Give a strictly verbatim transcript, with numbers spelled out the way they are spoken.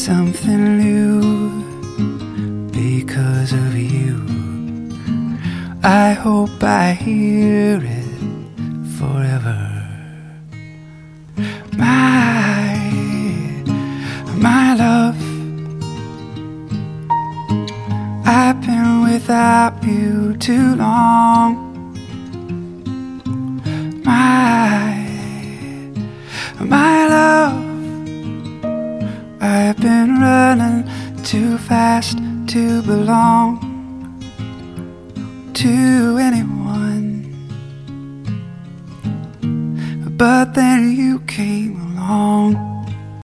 something new because of you. I hope I hear it forever. My, my love, I've been without you too long. My, my love, I've been running too fast to belong to anyone. But then you came along.